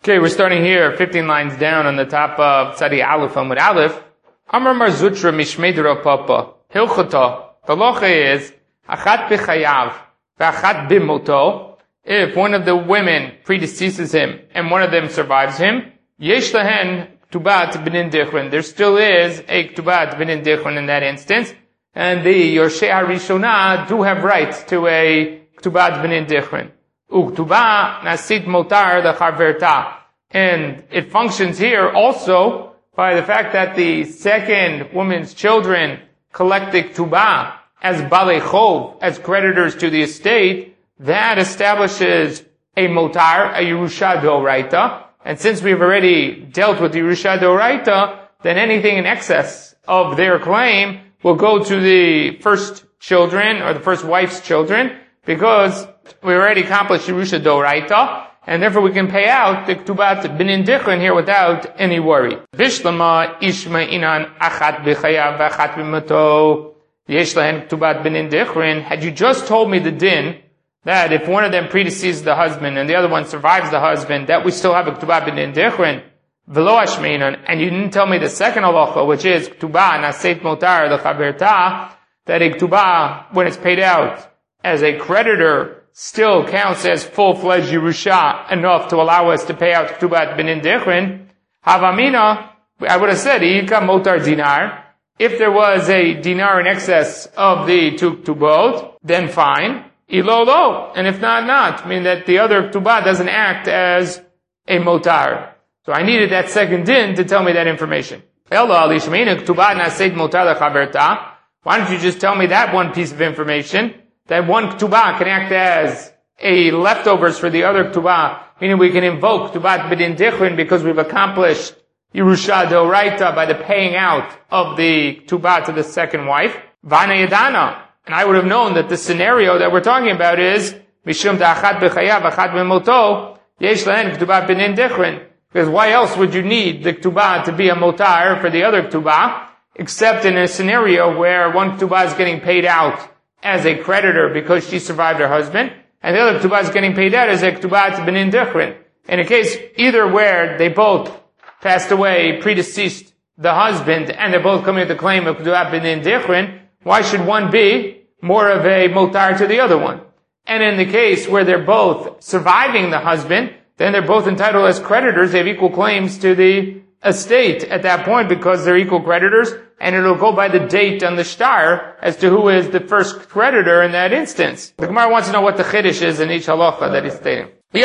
Okay, we're starting here, 15 lines down on the top of Tzadi Aleph Amud Aleph. Amar Mar Zutra Mishmedra Papa. Hilchata. The locha is, Achat b'chayav, v'achat b'moto. If one of the women predeceases him, and one of them survives him, yesh lahen k'tubat b'nin dichrin. There still is a k'tubat b'nin dichrin in that instance. And the Yorshei HaRishonah do have rights to a k'tubat b'nin dichrin. Uktuba nasit motar the charverta. And it functions here also by the fact that the second woman's children collect the ktuba as balei chov, as creditors to the estate. That establishes a motar, a Yerusha d'oraita. And since we've already dealt with the Yerusha d'oraita, then anything in excess of their claim will go to the first children or the first wife's children, because we already accomplished Yerusha d'oraita, and therefore we can pay out the ktubat b'nin dichrin here without any worry. Bishlama ishma inan achat b'chayav v'achat b'moto yesh lahen ktubat b'nin dichrin. Had you just told me the din that if one of them predeceases the husband and the other one survives the husband, that we still have a ktubat b'nin dichrin, v'lo ashmeinan, and you didn't tell me the second halacha, which is ktuba naseit motar l'chaberta, that a ktuba, when it's paid out as a creditor, still counts as full-fledged Yerusha, enough to allow us to pay out ktubat b'nin dichrin. Havamina, I would have said, Ika motar dinar. If there was a dinar in excess of the two ktubot, then fine. Ilo lo. And if not, not. Meaning that the other ktubah doesn't act as a motar. So I needed that second din to tell me that information. Elo alishmeina ktubat naseit motar lechaverta. Why don't you just tell me that one piece of information? That one ktubah can act as a leftovers for the other ktubah, meaning we can invoke ktubat b'din dichrin because we've accomplished Yerusha d'oraita by the paying out of the ktubah to the second wife. Vana yadana. And I would have known that the scenario that we're talking about is mishum da'achat b'chayav achat b'moto yesh lahen ktubat b'din dichrin. Because why else would you need the ktubah to be a motar for the other ktubah, except in a scenario where one ktubah is getting paid out as a creditor because she survived her husband, and the other ktubah is getting paid out as a ktubah b'nin dichrin. In a case either where they both passed away, predeceased the husband, and they're both coming to the claim of ktubah b'nin dichrin, why should one be more of a motar to the other one? And in the case where they're both surviving the husband, then they're both entitled as creditors. They have equal claims to the estate at that point because they're equal creditors, and it'll go by the date on the shtar as to who is the first creditor in that instance. The Gemara wants to know what the chiddush is in each halacha that he's stating.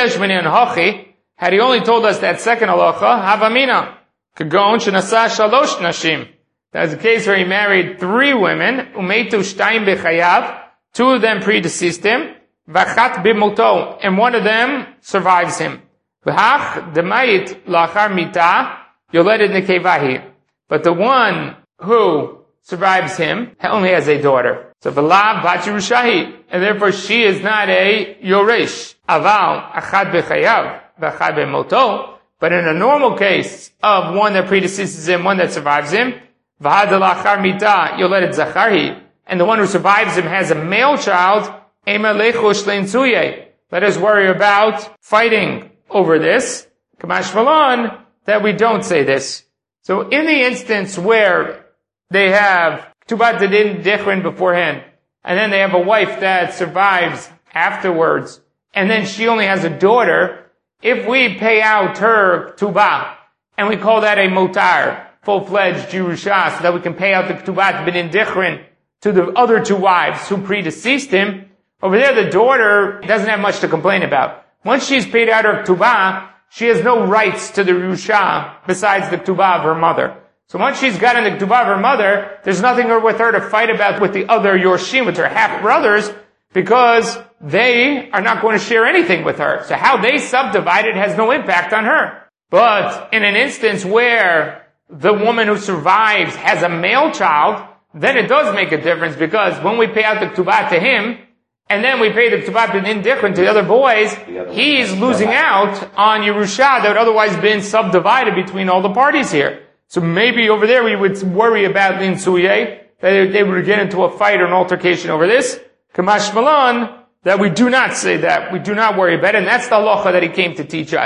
Had he only told us that second halacha, havamina, kagon shenasa shalosh nashim. That was the case where he married 3 women, umeitu shtayim bechayav, 2 of them predeceased him, v'achat b'moto, and 1 of them survives him. V'hach demayit lachar mita, yoledet nekevahi. But the one who survives him only has a daughter. So v'lav bat Yerushahi, and therefore she is not a yoresh. Aval achad b'chayav v'achad b'moto. But in a normal case of one that predeceases him, one that survives him, v'had lachar mita yoledet zacharhi, and the one who survives him has a male child, ema lecho shlein suye. Let us worry about fighting over this. Kamash Malon, that we don't say this. So in the instance where they have ktubat b'din dichrin beforehand, and then they have a wife that survives afterwards, and then she only has a daughter, if we pay out her ktubah, and we call that a motar, full-fledged Yerusha, so that we can pay out the ktubat b'din dichrin to the other 2 wives who predeceased him, over there the daughter doesn't have much to complain about. Once she's paid out her ktubah, she has no rights to the Yerusha besides the ktubah of her mother. So once she's gotten the ktubah of her mother, there's nothing with her to fight about with the other Yorshim, with her half-brothers, because they are not going to share anything with her. So how they subdivide it has no impact on her. But in an instance where the woman who survives has a male child, then it does make a difference, because when we pay out the ktubah to him, and then we pay the ktubat b'din dichrin to the other boys, he's losing out on Yerusha that would otherwise been subdivided between all the parties here. So maybe over there we would worry about linsuye, that they would get into a fight or an altercation over this. Kamash Malon, that we do not say that. We do not worry about it, and that's the halacha that he came to teach us.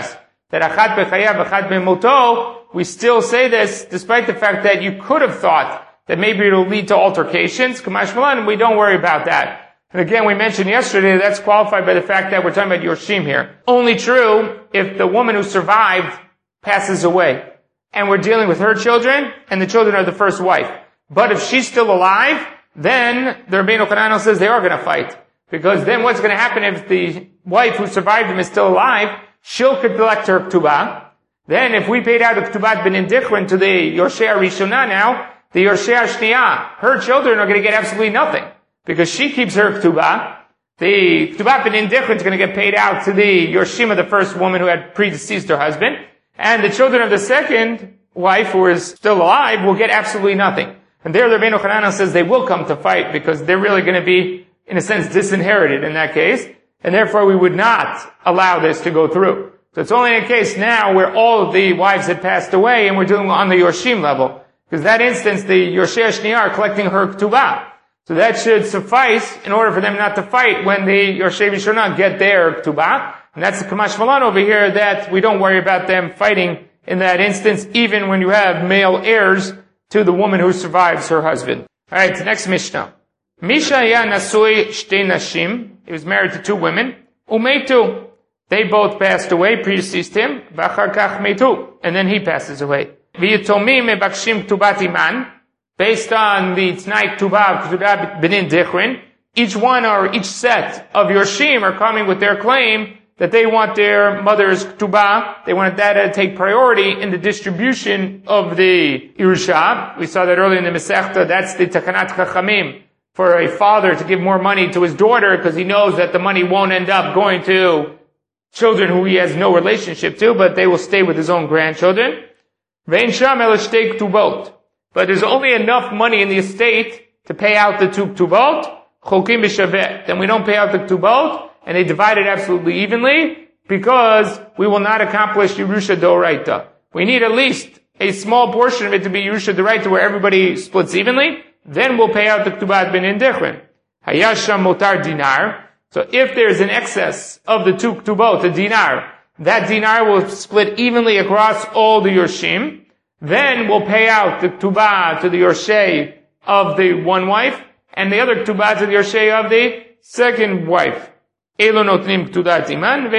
that achat bechayav, achat bemoto, we still say this despite the fact that you could have thought that maybe it'll lead to altercations. Kamash Malan, we don't worry about that. And again, we mentioned yesterday that's qualified by the fact that we're talking about Yorshim here. Only true if the woman who survived passes away. And we're dealing with her children, and the children of the first wife. But if she's still alive, then the Rabbeinu Chananel says they are going to fight. Because then what's going to happen if the wife who survived him is still alive? She'll collect her ktubah. Then if we paid out a ktubat benin dichrin to the Yorshei Rishona now, the Yorshei Shniya, her children are going to get absolutely nothing. Because she keeps her ktubah. The ktubat benin dichrin is going to get paid out to the Yorshim of the first woman who had predeceased her husband. And the children of the second wife, who is still alive, will get absolutely nothing. And there the Rabbeinu Chananel says they will come to fight because they're really going to be, in a sense, disinherited in that case. And therefore we would not allow this to go through. So it's only in a case now where all of the wives had passed away and we're doing on the Yorshim level. Because that instance, the Yorshei Shniya are collecting her ktubah. So that should suffice in order for them not to fight when the Yorshei Rishona get their ktubah. And that's the Kamash Malan over here, that we don't worry about them fighting in that instance, even when you have male heirs to the woman who survives her husband. Alright, next Mishnah. Misha ya nasui shtei nashim. He was married to two women. Umeitu. They both passed away, predeceased him. V'achar kach meitu. And then he passes away. V'yitomim mebakshim ktubat iman. Based on the Tnai Ktubah, Ktubah Benin Dichrin, each one or each set of Yorshim are coming with their claim that they want their mother's Ktubah, they want that to take priority in the distribution of the Yerusha. We saw that earlier in the Masechta, that's the Takanat Chachamim, for a father to give more money to his daughter because he knows that the money won't end up going to children who he has no relationship to, but they will stay with his own grandchildren. Vein sham el shtei ktubot. But there's only enough money in the estate to pay out the two ktubot, cholkim b'shaveh. Then we don't pay out the ktubot, and they divide it absolutely evenly, because we will not accomplish Yerusha D'Oraita. We need at least a small portion of it to be Yerusha D'Oraita where everybody splits evenly, then we'll pay out the Ktubat Benin Dichrin. Hayasham Motar Dinar. So if there's an excess of the two Ktubot, the dinar, that dinar will split evenly across all the Yorshim. Then we'll pay out the Ktubah to the Yorshei of the one wife, and the other Ktubah to the Yorshei of the second wife. Each one of them will take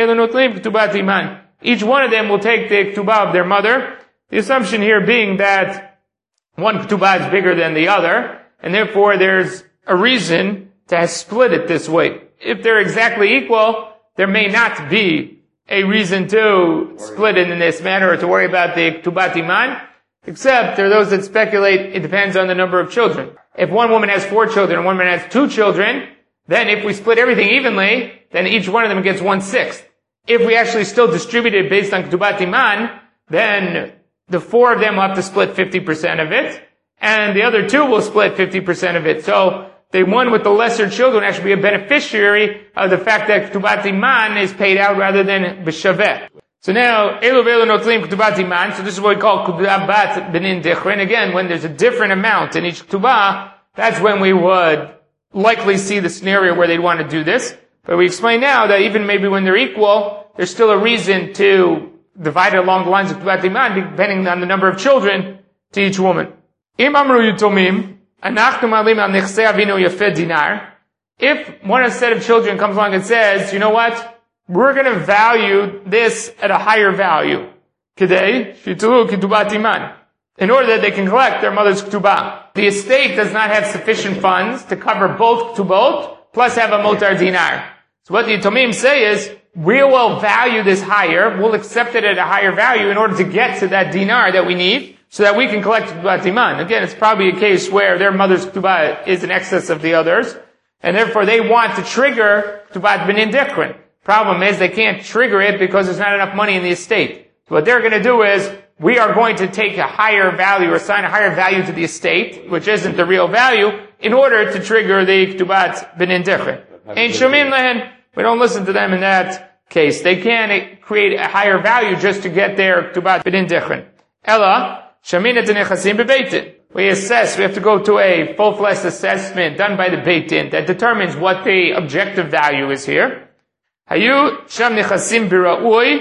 the Ktubah of their mother. The assumption here being that one Ktubah is bigger than the other, and therefore there's a reason to split it this way. If they're exactly equal, there may not be a reason to split it in this manner or to worry about the Ktubat Iman, except there are those that speculate it depends on the number of children. If one woman has 4 children and one woman has 2 children, then if we split everything evenly, then each one of them gets 1/6. If we actually still distribute it based on Ktubat Iman, then the 4 of them will have to split 50% of it, and the other 2 will split 50% of it. So the one with the lesser children actually be a beneficiary of the fact that Ktubat Iman is paid out rather than B'Shaveh. So now, Elu V'Elu Notlim Ktubat Iman, so this is what we call Ktubat Benin Dichrin. Again, when there's a different amount in each Ktubah, that's when we would likely see the scenario where they'd want to do this. But we explain now that even maybe when they're equal, there's still a reason to divide it along the lines of Ktubat Iman, depending on the number of children to each woman. Im Amru Yutomim, Anachnu Malim al Nechsei Avinu Yafeh Dinar. If one set of children comes along and says, you know what, we're going to value this at a higher value. Kedei Shitulu Ktubat Iman. In order that they can collect their mother's Ktubah. The estate does not have sufficient funds to cover both Ktubot, plus have a Motar Dinar. So what the Yitomim say is, we will value this higher, we'll accept it at a higher value in order to get to that dinar that we need, so that we can collect Ktubat Iman. Again, it's probably a case where their mother's Ktubah is in excess of the others, and therefore they want to trigger Ktubat Benin Dichrin. Problem is, they can't trigger it because there's not enough money in the estate. So what they're going to do is, we are going to take a higher value or assign a higher value to the estate, which isn't the real value, in order to trigger the Ktubat Benin Dichrin. Ein Shomim Lehen, we don't listen to them in that case. They can create a higher value just to get their Ktubat Benin Dichrin. Ella, Shaminat Nechasim Bebeitin. We assess, we have to go to a full-fledged assessment done by the Beit Din that determines what the objective value is here. Hayu Sham Nechasim Bira'ui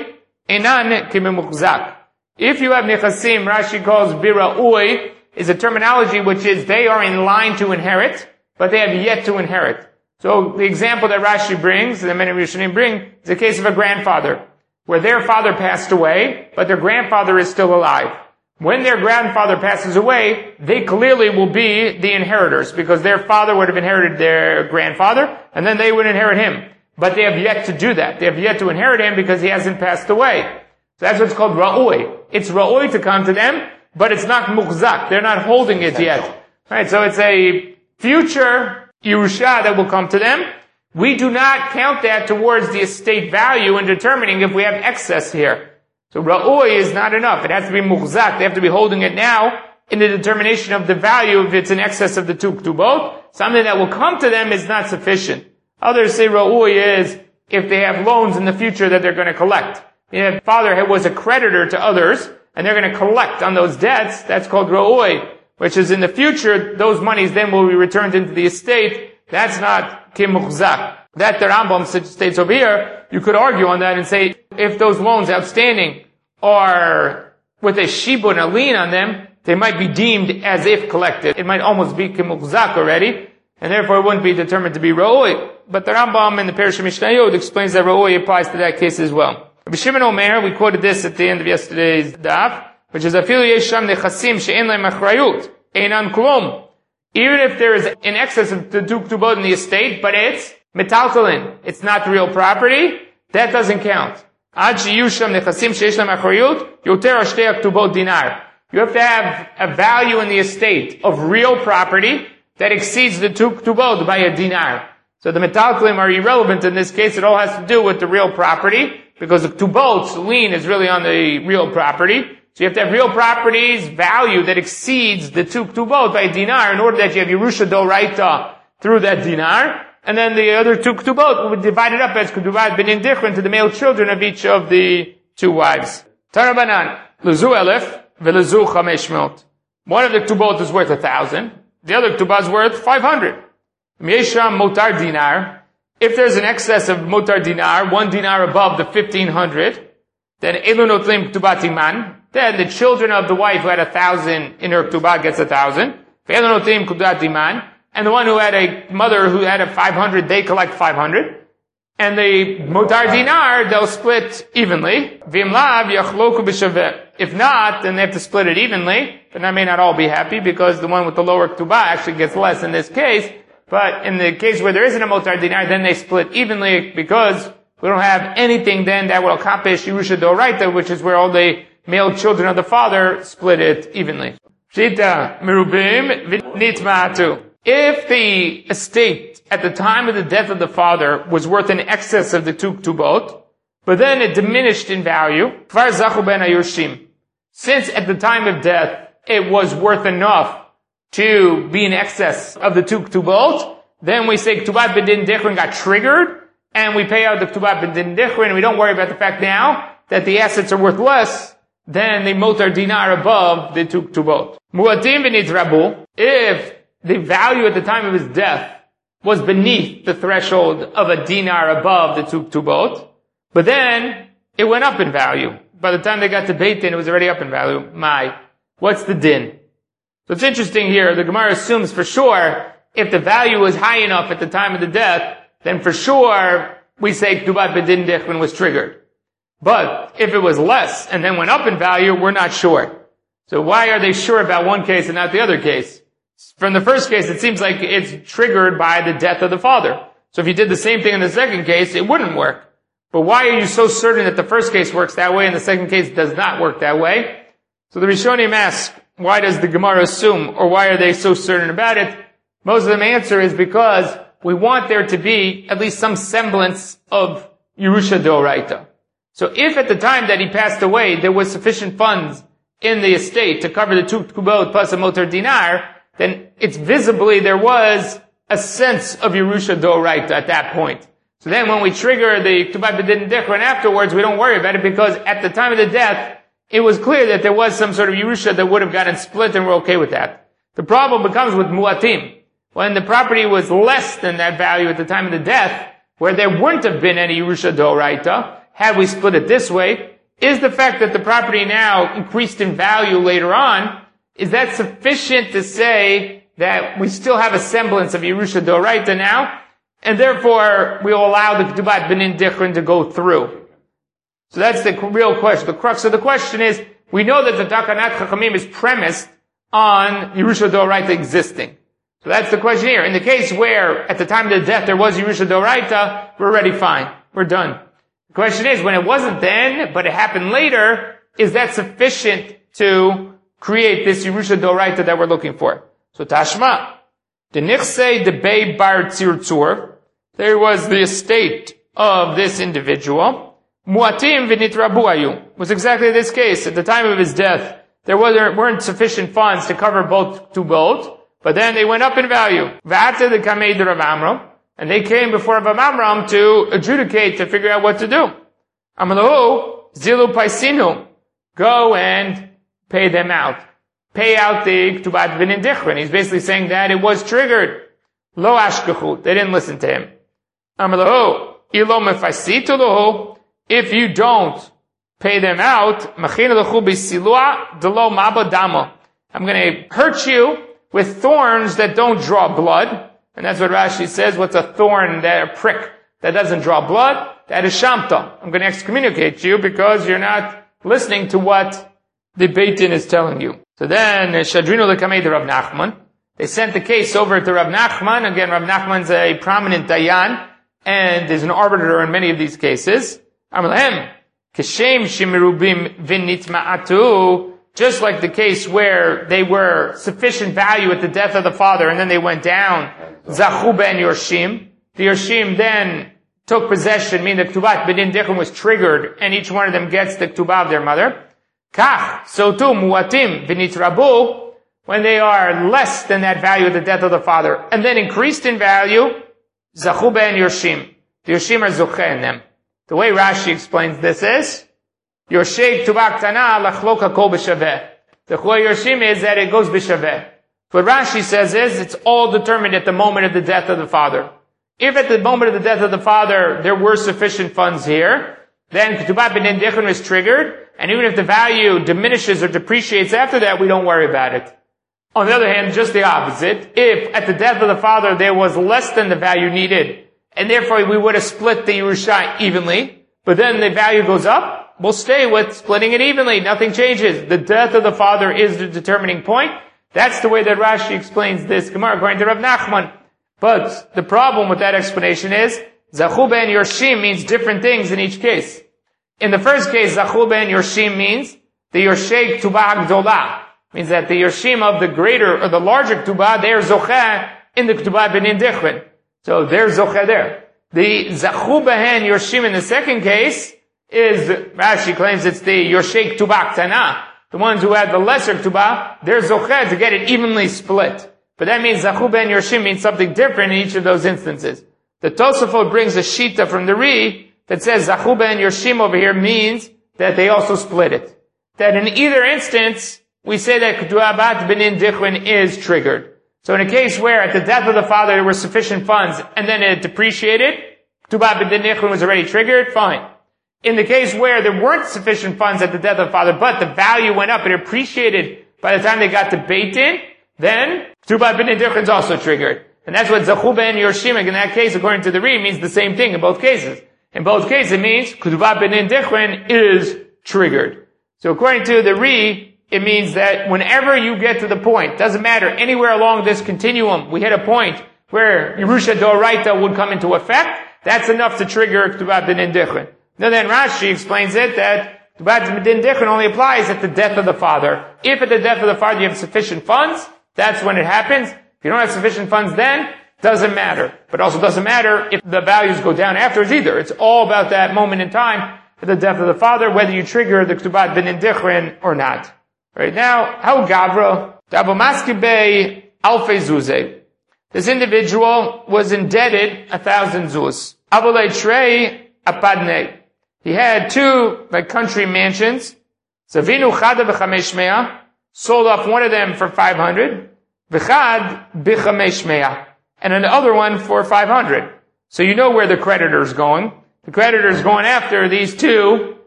Einan kimimuchzak. If you have nechasim, Rashi calls bira'ui, is a terminology which is they are in line to inherit, but they have yet to inherit. So the example that Rashi brings, and many Rishonim bring, is the case of a grandfather, where their father passed away, but their grandfather is still alive. When their grandfather passes away, they clearly will be the inheritors, because their father would have inherited their grandfather, and then they would inherit him. But they have yet to do that. They have yet to inherit him because he hasn't passed away. So that's what's called ra'ui. It's ra'ui to come to them, but it's not muchzak. They're not holding it yet. Right, so it's a future Yerusha that will come to them. We do not count that towards the estate value in determining if we have excess here. So ra'ui is not enough. It has to be muchzak. They have to be holding it now in the determination of the value if it's in excess of the two ktubot. Something that will come to them is not sufficient. Others say ra'ui is if they have loans in the future that they're going to collect. If father was a creditor to others and they're going to collect on those debts, that's called ra'ui, which is in the future, those monies then will be returned into the estate. That's not kimuchzak. That the Rambam states over here, you could argue on that and say, if those loans outstanding are with a shibun, a lien on them, they might be deemed as if collected. It might almost be kimuchzak already, and therefore it wouldn't be determined to be ra'ui. But the Rambam in the Perush Mishnayot explains that ra'ui applies to that case as well. Rabbi Shimon Omer, we quoted this at the end of yesterday's daf, which is afilu yesham nechasim she'en lehem achrayut, einan klum. Even if there is in excess of the two ktubot in the estate, but it's metaltalin, it's not real property, that doesn't count. Ad sheyusham nechasim she'esh lehem achrayut, yoter ashtei ktubot dinar. You have to have a value in the estate of real property that exceeds the two ktubot by a dinar. So the metaltalim are irrelevant in this case. It all has to do with the real property, because the ktubot's lien is really on the real property. So you have to have real property's value that exceeds the two ktubot by a dinar in order that you have Yerusha Doraita through that dinar. And then the other two ktubot will be divided up as ktubot b'din dichrin to the male children of each of the two wives. Tarabanan, lezu elef, velezu chamesh mot. One of the ktubot is worth 1,000. The other ktubot is worth 500. Yesham motar dinar. If there's an excess of motar dinar, 1 dinar above the 1,500, then elu notlim ktubat iman. Then the children of the wife who had 1,000 in her ktubah gets 1,000. Elu notlim ktubat iman. And the one who had a mother who had a 500, they collect 500. And the motar dinar, they'll split evenly. V'imlav yachloku b'shaveh. If not, then they have to split it evenly. But I may not all be happy because the one with the lower ktubah actually gets less in this case. But in the case where there isn't a motar dinar, then they split evenly because we don't have anything then that will accomplish Yerusha Doraita, which is where all the male children of the father split it evenly. Shita merubim v'nitma'atu. If the estate at the time of the death of the father was worth in excess of the two ktubot, but then it diminished in value, kvar zachu ben hayurshim. Since at the time of death it was worth enough to be in excess of the two ktubot, then we say ktubat b'din dichrin got triggered, and we pay out the ktubat b'din dichrin, and we don't worry about the fact now that the assets are worth less than the motar dinar above the two ktubot. Mu'atim v'nitrabu, if the value at the time of his death was beneath the threshold of a dinar above the two ktubot, but then it went up in value. By the time they got to Beit Din, it was already up in value. What's the din? So it's interesting here, the Gemara assumes for sure, if the value was high enough at the time of the death, then for sure, we say Ktubat B'din Dichrin was triggered. But, if it was less, and then went up in value, we're not sure. So why are they sure about one case and not the other case? From the first case, it seems like it's triggered by the death of the father. So if you did the same thing in the second case, it wouldn't work. But why are you so certain that the first case works that way and the second case does not work that way? So the Rishonim ask, why does the Gemara assume, or why are they so certain about it? Most of them answer is because we want there to be at least some semblance of Yerusha Doraita. So if at the time that he passed away there was sufficient funds in the estate to cover the two ktubot plus a motar dinar, then it's visibly there was a sense of Yerusha Doraita at that point. So then when we trigger the Ktubat B'din Dichrin afterwards, we don't worry about it because at the time of the death, it was clear that there was some sort of Yerusha that would have gotten split and we're okay with that. The problem becomes with Mu'atim. When the property was less than that value at the time of the death, where there wouldn't have been any Yerusha Doraita, had we split it this way, is the fact that the property now increased in value later on, is that sufficient to say that we still have a semblance of Yerusha Doraita now, and therefore we will allow the Ketubat Benin Dichrin to go through? So that's the real question. The crux of the question is, we know that the Takanat Chachamim is premised on Yerusha Doraita existing. So that's the question here. In the case where at the time of the death there was Yerusha Doraita, we're already fine. We're done. The question is, when it wasn't then, but it happened later, is that sufficient to create this Yerusha Doraita that we're looking for? So Tashma, the Nichsei de Bei Bar Tzirtzur, there was the estate of this individual. Muatim v'nitrabu ayu, was exactly this case. At the time of his death, there weren't sufficient funds to cover both tubot, but then they went up in value. V'ate the Kamei de Rav Amram, and they came before Rav Amram to adjudicate, to figure out what to do. Amalahu zilu paisinu, go and pay them out. Pay out the Ktubat Benin Dichrin. He's basically saying that it was triggered. Lo ashkachu, they didn't listen to him. Amalahu ilo mefasitu lahu, if you don't pay them out, I'm going to hurt you with thorns that don't draw blood. And that's what Rashi says. What's a thorn, a prick that doesn't draw blood? That is shamta. I'm going to excommunicate you because you're not listening to what the Beit Din is telling you. So then, Shadrinu lekamei to Rav Nachman. They sent the case over to Rav Nachman. Again, Rav Nachman's a prominent dayan and is an arbiter in many of these cases. Amalahem, Keshem shimirubim v'nitma'atu, just like the case where they were sufficient value at the death of the father and then they went down. Zachu ben Yorshim. The Yorshim then took possession, meaning the Ktubat Benin Dichrin was triggered and each one of them gets the Ktubah of their mother. Kach, so too, muatim v'nitrabu, when they are less than that value at the death of the father and then increased in value, Zachu ben Yorshim. The Yorshim are Zocheh in them. The way Rashi explains this is, Yoshei Ktubah Ktana lachloka kol b'shaveh. The Chloy Yorshim is that it goes b'shaveh. What Rashi says is, it's all determined at the moment of the death of the father. If at the moment of the death of the father there were sufficient funds here, then Ketubah Benin Dichrin is triggered, and even if the value diminishes or depreciates after that, we don't worry about it. On the other hand, just the opposite. If at the death of the father there was less than the value needed, and therefore we would have split the Yerusha evenly, but then the value goes up, we'll stay with splitting it evenly. Nothing changes. The death of the father is the determining point. That's the way that Rashi explains this Gemara according to Rav Nachman. But the problem with that explanation is, Zachu ben Yorshim means different things in each case. In the first case, Zachu ben Yorshim means the Yorshei Ktubah Gdolah. Means that the Yorshim of the greater or the larger Ktubah, they're Zocheh in the Ktubah Benin Dichrin. So there's Zocheh there. The Zachu behen Yorshim in the second case is, Rashi claims it's the Yorshei Ktubah Ktana. The ones who had the lesser Ktubah, they're Zocheh to get it evenly split. But that means Zachu ben Yorshim means something different in each of those instances. The Tosafot brings a Shita from the Ri that says Zachu ben Yorshim over here means that they also split it. That in either instance, we say that K'tu'abat Benin Dichrin is triggered. So in a case where at the death of the father there were sufficient funds and then it depreciated, K'tu'abat Benin Dichrin was already triggered, fine. In the case where there weren't sufficient funds at the death of the father, but the value went up and appreciated by the time they got to Beit Din, then K'tu'abat Benin Dichrin is also triggered. And that's what Zachu ben Yorshim in that case, according to the Ri, means the same thing in both cases. In both cases, it means K'tu'abat Benin Dichrin is triggered. So according to the Ri, it means that whenever you get to the point, doesn't matter, anywhere along this continuum, we hit a point where Yerusha Doraita would come into effect, that's enough to trigger K'tu'abat Benin Dichrin. Now then Rashi explains it that K'tu'abat Benin Dichrin only applies at the death of the father. If at the death of the father you have sufficient funds, that's when it happens. If you don't have sufficient funds then, doesn't matter. But also doesn't matter if the values go down afterwards either. It's all about that moment in time at the death of the father, whether you trigger the K'tu'abat Benin Dichrin or not. Right now, how Gavra, Dabomaski Bey Alfei Zuze. This individual was indebted 1,000 zuz. Avolei Trei Apadne. He had two, country mansions. Zavinu Chada v'chamesh mea. Sold off one of them for 500. V'chad b'chamesh mea. And another one for 500. So you know where the creditor's going. The creditor's going after these two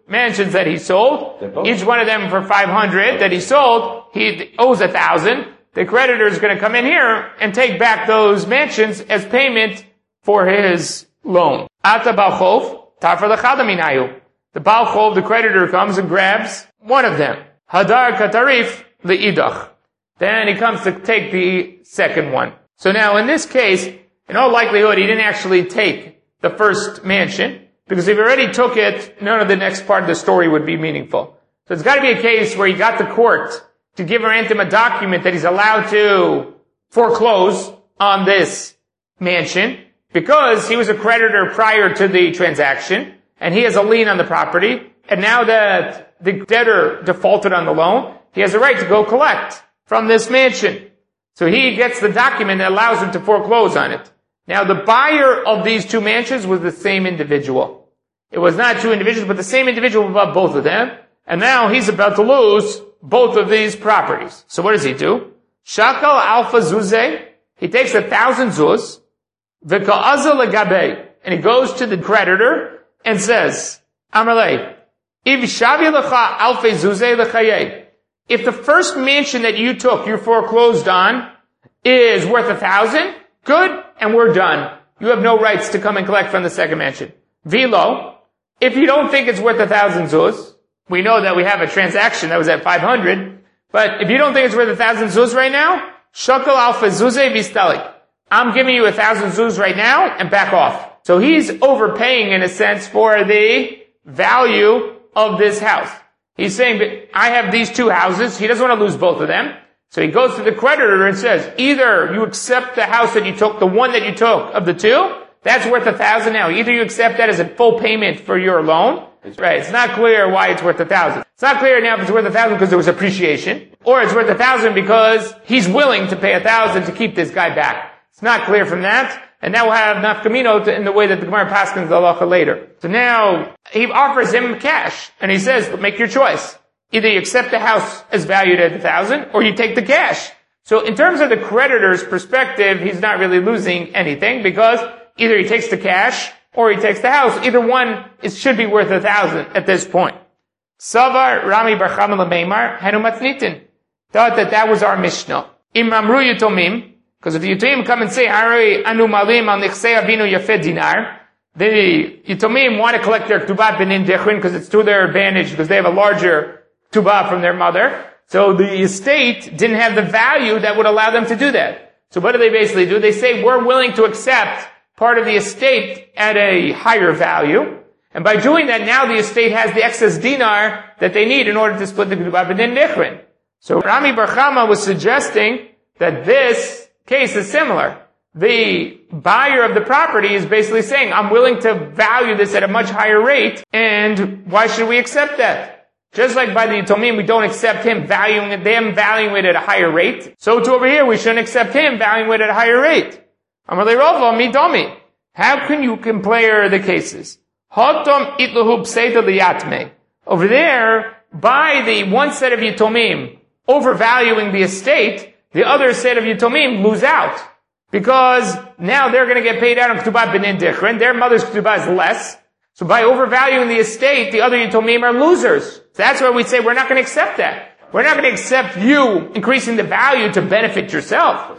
mansions that he sold, each one of them for 500 that he sold, he owes 1,000. The creditor is going to come in here and take back those mansions as payment for his loan. Ata Baal Chov, Tafar Lechad Minayu. The Baal Chov, the creditor, comes and grabs one of them. Hadar Katarif Le'idach. Then he comes to take the second one. So now in this case, in all likelihood, he didn't actually take the first mansion, because if he already took it, none of the next part of the story would be meaningful. So it's got to be a case where he got the court to give him a document that he's allowed to foreclose on this mansion, because he was a creditor prior to the transaction, and he has a lien on the property, and now that the debtor defaulted on the loan, he has a right to go collect from this mansion. So he gets the document that allows him to foreclose on it. Now the buyer of these two mansions was the same individual. It was not two individuals, but the same individual bought both of them, and now he's about to lose both of these properties. So what does he do? Shakal alfa zuzeh. He takes 1,000 zuz, v'ka'aza legabe, and he goes to the creditor and says, Amalei, if shavi lecha alfa zuzeh lechaye. If the first mansion that you took, you foreclosed on, is worth 1,000, good, and we're done. You have no rights to come and collect from the second mansion. Vilo, if you don't think it's worth 1,000 zuz, we know that we have a transaction that was at 500, but if you don't think it's worth 1,000 zuz right now, shakal alfa zuzeh vistalik. I'm giving you 1,000 zuz right now and back off. So he's overpaying in a sense for the value of this house. He's saying that I have these two houses. He doesn't want to lose both of them. So he goes to the creditor and says, either you accept the house that you took, the one that you took of the two, that's worth 1,000 now. Either you accept that as a full payment for your loan. Right. It's not clear why it's worth 1,000. It's not clear now if it's worth 1,000 because there was appreciation, or it's worth 1,000 because he's willing to pay 1,000 to keep this guy back. It's not clear from that. And that will have nafkamino in the way that the Gemara paskins the halacha later. So now, he offers him cash, and he says, make your choice. Either you accept the house as valued at 1,000, or you take the cash. So in terms of the creditor's perspective, he's not really losing anything, because either he takes the cash, or he takes the house. Either one should be worth 1,000 at this point. Savar Rami Bar Chama L'Meimar Henu Matnitin. Thought that was our Mishnah. Imamru Yitomim. Because if the Yitomim come and say, Hari anu malim al nichsei avinu yafeh dinar, the Yitomim want to collect their Ktubah Benin Dechrin because it's to their advantage, because they have a larger Ktubah from their mother. So the estate didn't have the value that would allow them to do that. So what do they basically do? They say, we're willing to accept part of the estate at a higher value. And by doing that, now the estate has the excess dinar that they need in order to split the Ktubah Benin Dechrin. So Rami Bar Chama was suggesting that this case is similar. The buyer of the property is basically saying, I'm willing to value this at a much higher rate, and why should we accept that? Just like by the Yitomim, we don't accept him valuing it at a higher rate, so to over here, we shouldn't accept him valuing it at a higher rate. Amalei Rava midomi. How can you compare the cases? Hotom itluhu b'seita liyatme. Over there, by the one set of Yitomim overvaluing the estate, the other set of Yitomim lose out. Because now they're going to get paid out on Ktubah Benin Dechrin. Their mother's Ktubah is less. So by overvaluing the estate, the other Yitomim are losers. So that's why we say we're not going to accept that. We're not going to accept you increasing the value to benefit yourself.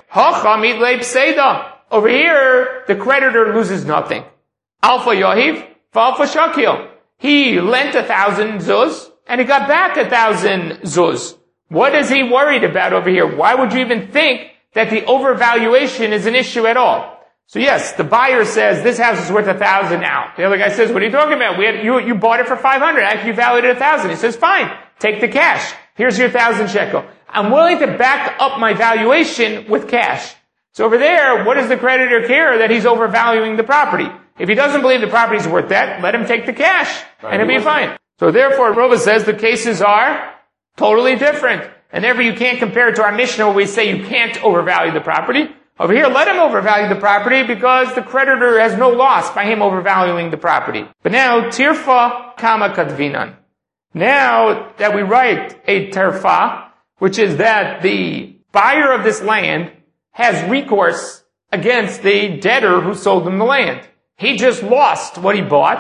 Over here, the creditor loses nothing. Alpha Yohiv, Alpha Shakil. He lent 1,000 zuz, and he got back 1,000 zuz. What is he worried about over here? Why would you even think that the overvaluation is an issue at all? So yes, the buyer says, this house is worth 1,000 now. The other guy says, what are you talking about? You bought it for 500. Actually, you valued it at 1,000. He says, fine, take the cash. Here's your 1,000 shekel. I'm willing to back up my valuation with cash. So over there, what does the creditor care that he's overvaluing the property? If he doesn't believe the property is worth that, let him take the cash, and it'll be fine. So therefore, Rava says the cases are totally different. And therefore you can't compare it to our Mishnah where we say you can't overvalue the property. Over here, let him overvalue the property because the creditor has no loss by him overvaluing the property. But now, tirfa kama kadvinan. Now that we write a tirfa, which is that the buyer of this land has recourse against the debtor who sold him the land. He just lost what he bought,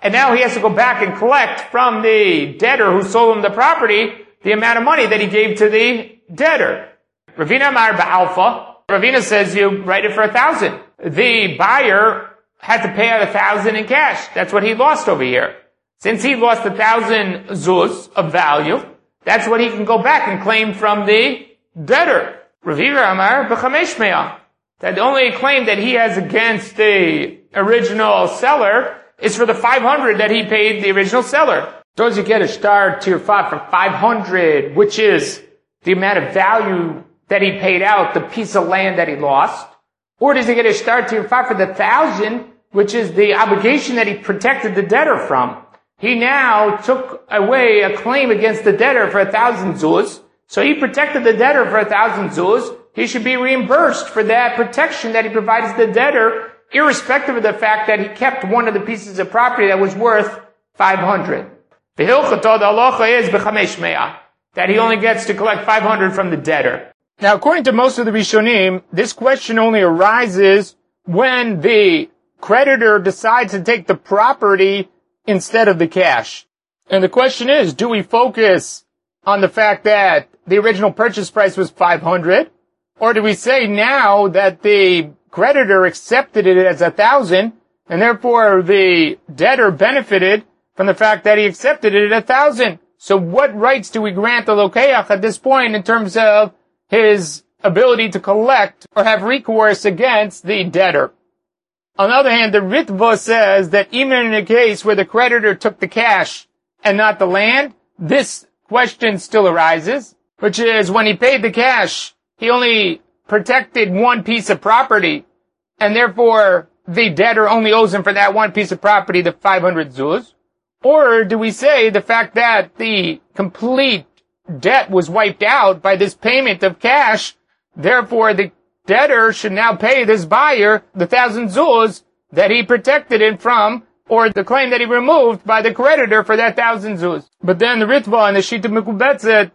and now he has to go back and collect from the debtor who sold him the property the amount of money that he gave to the debtor. Ravina Amar Ba'alfa. Ravina says you write it for 1,000. The buyer had to pay out 1,000 in cash. That's what he lost over here. Since he lost 1,000 zuz of value, that's what he can go back and claim from the debtor. Ravina Amar B'chamesh Me'ah. That the only claim that he has against the original seller is for the 500 that he paid the original seller. Does he get a star tier 5 for 500, which is the amount of value that he paid out, the piece of land that he lost? Or does he get a star tier 5 for the 1,000, which is the obligation that he protected the debtor from? He now took away a claim against the debtor for 1,000 zuz, so he protected the debtor for 1,000 zuz. He should be reimbursed for that protection that he provides the debtor, irrespective of the fact that he kept one of the pieces of property that was worth 500. The hilchata, the halacha is b'chamesh me'ah, that he only gets to collect 500 from the debtor. Now, according to most of the Rishonim, this question only arises when the creditor decides to take the property instead of the cash. And the question is, do we focus on the fact that the original purchase price was 500? Or do we say now that the creditor accepted it as 1,000, and therefore the debtor benefited from the fact that he accepted it at 1,000? So what rights do we grant the lokeach at this point in terms of his ability to collect or have recourse against the debtor? On the other hand, the Ritva says that even in a case where the creditor took the cash and not the land, this question still arises, which is when he paid the cash, he only protected one piece of property, and therefore the debtor only owes him for that one piece of property the 500 zuz. Or do we say the fact that the complete debt was wiped out by this payment of cash, therefore the debtor should now pay this buyer the 1,000 zuz that he protected him from, or the claim that he removed by the creditor for that 1,000 zuz. But then the Ritva and the Shita Mekubetzet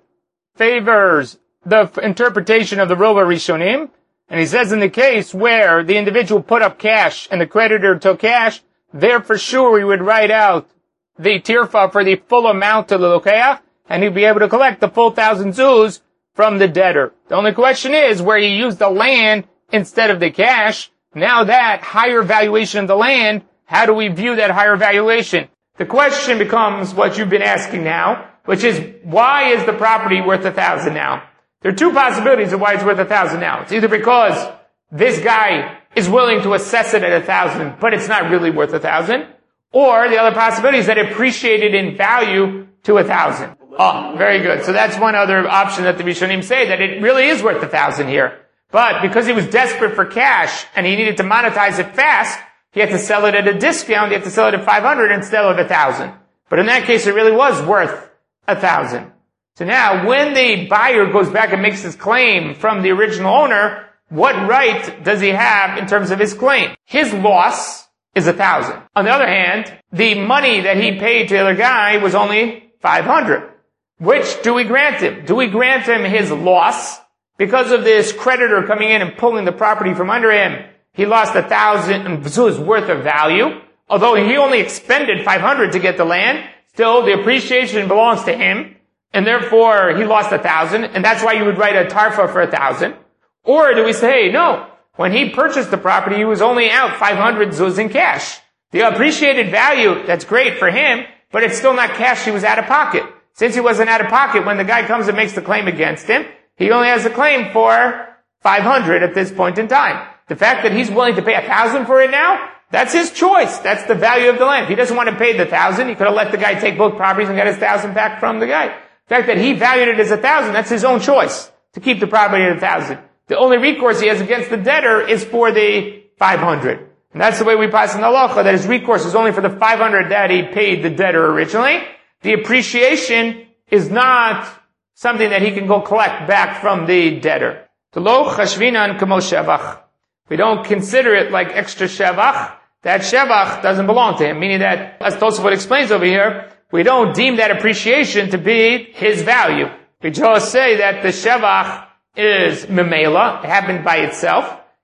favors the interpretation of the Rova Rishonim, and he says in the case where the individual put up cash and the creditor took cash, there for sure we would write out the tirfa for the full amount to the lokeach, and he'd be able to collect the full 1,000 zuz from the debtor. The only question is where he used the land instead of the cash. Now that higher valuation of the land, how do we view that higher valuation? The question becomes what you've been asking now, which is, why is the property worth 1,000 now? There are two possibilities of why it's worth 1,000 now. It's either because this guy is willing to assess it at 1,000, but it's not really worth 1,000, or the other possibility is that it appreciated in value to 1,000. Oh, very good. So that's one other option that the Rishonim say, that it really is worth 1,000 here. But because he was desperate for cash and he needed to monetize it fast, he had to sell it at a discount. He had to sell it at 500 instead of 1,000. But in that case, it really was worth 1,000. So now, when the buyer goes back and makes his claim from the original owner, what right does he have in terms of his claim? His loss is 1,000. On the other hand, the money that he paid to the other guy was only 500. Which do we grant him? Do we grant him his loss because of this creditor coming in and pulling the property from under him? He lost 1,000 zuz worth of value. Although he only expended 500 to get the land, still the appreciation belongs to him, and therefore he lost 1,000, and that's why you would write a tarfa for 1,000. Or do we say, no, when he purchased the property, he was only out 500 zuz in cash. The appreciated value, that's great for him, but it's still not cash he was out of pocket. Since he wasn't out of pocket, when the guy comes and makes the claim against him, he only has a claim for 500 at this point in time. The fact that he's willing to pay 1,000 for it now, that's his choice. That's the value of the land. If he doesn't want to pay the 1,000, he could have let the guy take both properties and get his 1,000 back from the guy. The fact that he valued it as 1,000, that's his own choice to keep the property at 1,000. The only recourse he has against the debtor is for the 500. And that's the way we pass in the halacha, that his recourse is only for the 500 that he paid the debtor originally. The appreciation is not something that he can go collect back from the debtor. We don't consider it like extra shevach. That shevach doesn't belong to him, meaning that, as Tosafot explains over here, we don't deem that appreciation to be his value. We just say that the shevach is memela, it happened by itself.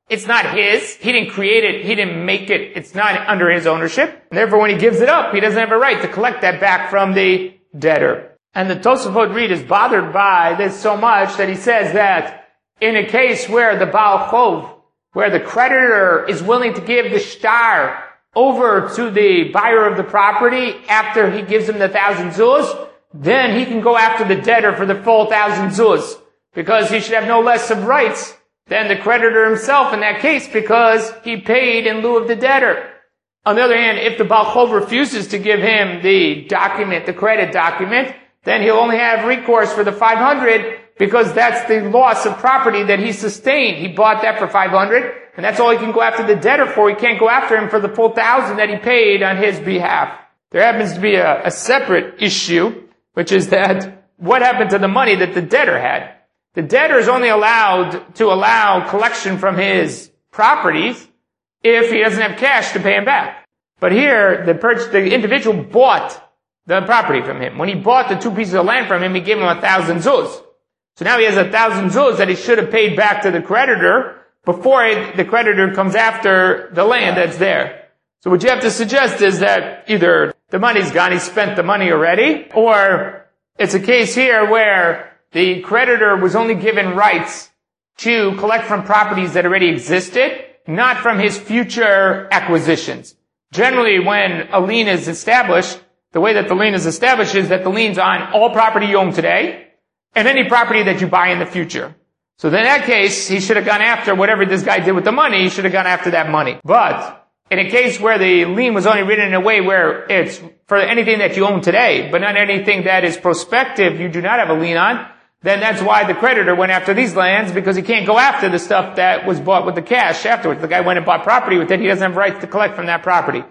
It's not his. He didn't create it. He didn't make it. It's not under his ownership. And therefore, when he gives it up, he doesn't have a right to collect that back from the debtor. And the Tosafot Reed is bothered by this so much that he says that in a case where the Baal Chov, where the creditor is willing to give the shtar over to the buyer of the property after he gives him the 1,000 zuz, then he can go after the debtor for the full 1,000 zuz, because he should have no less of rights than the creditor himself in that case, because he paid in lieu of the debtor. On the other hand, if the Baal Chov refuses to give him the document, the credit document, then he'll only have recourse for the 500, because that's the loss of property that he sustained. He bought that for 500, and that's all he can go after the debtor for. He can't go after him for the full 1,000 that he paid on his behalf. There happens to be a separate issue, which is that what happened to the money that the debtor had? The debtor is only allowed to allow collection from his properties if he doesn't have cash to pay him back. But here, the individual bought the property from him. When he bought the 2 pieces of land from him, he gave him 1,000 zuz. So now he has 1,000 zuz that he should have paid back to the creditor before the creditor comes after the land that's there. So what you have to suggest is that either the money's gone, he spent the money already, or it's a case here where the creditor was only given rights to collect from properties that already existed, not from his future acquisitions. Generally, when a lien is established, the way that the lien is established is that the lien's on all property you own today and any property that you buy in the future. So then in that case, he should have gone after whatever this guy did with the money, he should have gone after that money. But in a case where the lien was only written in a way where it's for anything that you own today, but not anything that is prospective you do not have a lien on, then that's why the creditor went after these lands, because he can't go after the stuff that was bought with the cash afterwards. The guy went and bought property with it, he doesn't have rights to collect from that property.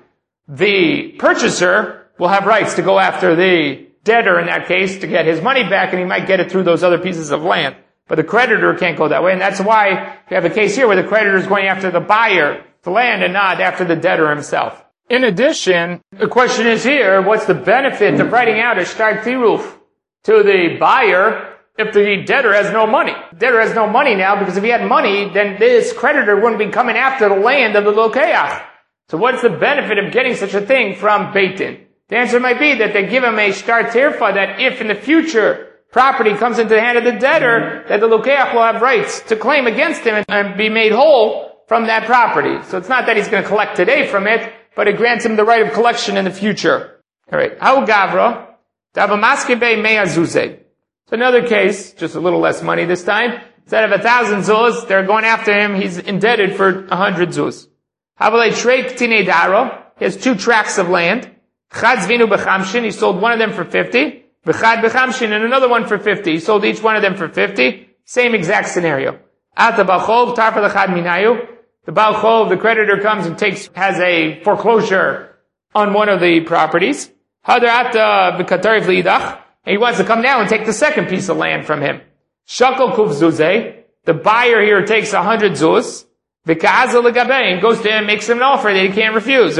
The purchaser will have rights to go after the debtor in that case to get his money back, and he might get it through those other pieces of land. But the creditor can't go that way, and that's why you have a case here where the creditor is going after the buyer, the land, and not after the debtor himself. In addition, the question is here, what's the benefit of writing out a shtar tiruf to the buyer if the debtor has no money? The debtor has no money now, because if he had money, then this creditor wouldn't be coming after the land of the lokeach. So what's the benefit of getting such a thing from Beit Din? The answer might be that they give him a shtar tirfa, that if in the future property comes into the hand of the debtor, that the lokeach will have rights to claim against him and be made whole from that property. So it's not that he's going to collect today from it, but it grants him the right of collection in the future. Alright. How gavra, davamaske be mea zuze. So another case, just a little less money this time. Instead of 1,000 zuz, they're going after him, he's indebted for 100 zuz. Havalei trei ktine daro, he has 2 tracts of land. Chad zvinu b'chamshin, he sold one of them for 50. B'chad b'chamshin, and another one for 50. He sold each one of them for 50. Same exact scenario. Ata b'chov, tarfa l'chad minayu. The Baal Chov, the creditor comes and has a foreclosure on one of the properties. Hadar ata b'katarif li'idach. And he wants to come down and take the second piece of land from him. Shakol kuf zuzeh. The buyer here takes 100 zuz. V'ka'aza l'gabei, and goes to him and makes him an offer that he can't refuse.